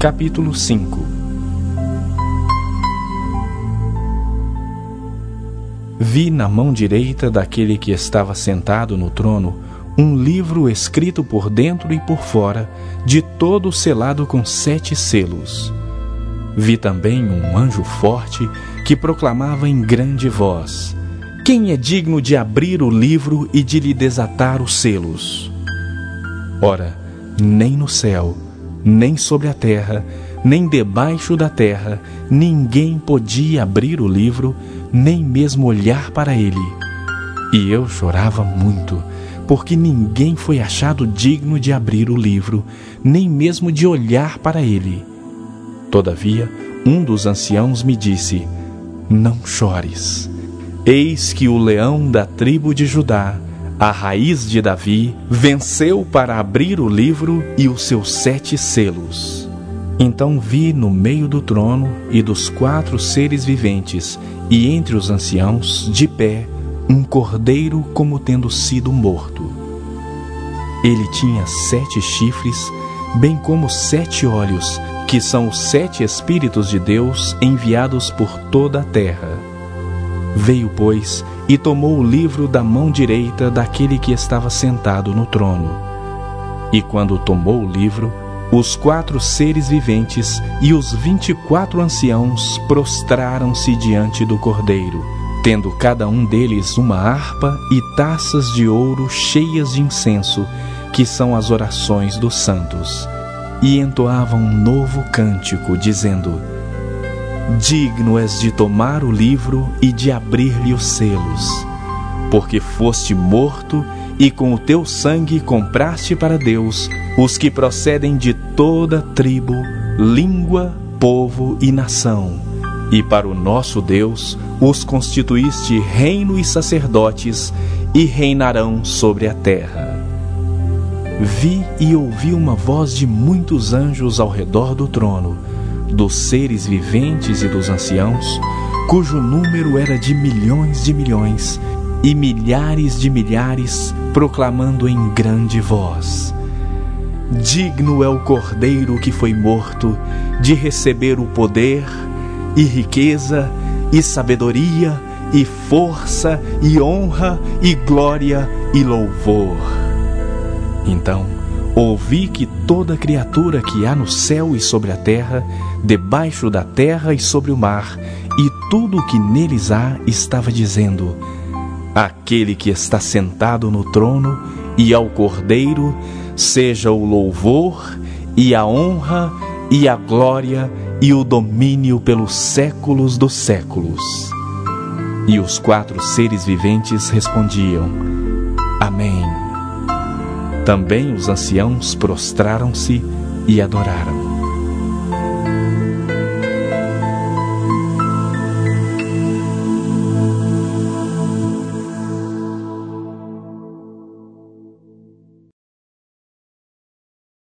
Capítulo 5. Vi na mão direita daquele que estava sentado no trono um livro escrito por dentro e por fora, de todo selado com 7 selos. Vi também um anjo forte que proclamava em grande voz: Quem é digno de abrir o livro e de lhe desatar os selos? Ora, nem no céu, nem sobre a terra, nem debaixo da terra, ninguém podia abrir o livro, nem mesmo olhar para ele. E eu chorava muito, porque ninguém foi achado digno de abrir o livro, nem mesmo de olhar para ele. Todavia, um dos anciãos me disse: Não chores. Eis que o leão da tribo de Judá, a raiz de Davi, venceu para abrir o livro e os seus 7 selos. Então vi no meio do trono e dos 4 seres viventes, e entre os anciãos, de pé, um cordeiro como tendo sido morto. Ele tinha 7 chifres, bem como 7 olhos, que são os 7 Espíritos de Deus enviados por toda a terra. Veio, pois, e tomou o livro da mão direita daquele que estava sentado no trono. E quando tomou o livro, os 4 seres viventes e os 24 anciãos prostraram-se diante do cordeiro, tendo cada um deles uma harpa e taças de ouro cheias de incenso, que são as orações dos santos, e entoavam um novo cântico, dizendo: Digno és de tomar o livro e de abrir-lhe os selos, porque foste morto e com o teu sangue compraste para Deus os que procedem de toda tribo, língua, povo e nação, e para o nosso Deus os constituíste reino e sacerdotes, e reinarão sobre a terra. Vi e ouvi uma voz de muitos anjos ao redor do trono, dos seres viventes e dos anciãos, cujo número era de milhões e milhares de milhares, proclamando em grande voz: Digno é o cordeiro que foi morto de receber o poder, e riqueza, e sabedoria, e força, e honra, e glória, e louvor. Então ouvi que toda criatura que há no céu e sobre a terra, debaixo da terra e sobre o mar, e tudo o que neles há, estava dizendo: Aquele que está sentado no trono e ao Cordeiro, seja o louvor, e a honra, e a glória, e o domínio pelos séculos dos séculos. E os 4 seres viventes respondiam: Amém. Também os anciãos prostraram-se e adoraram.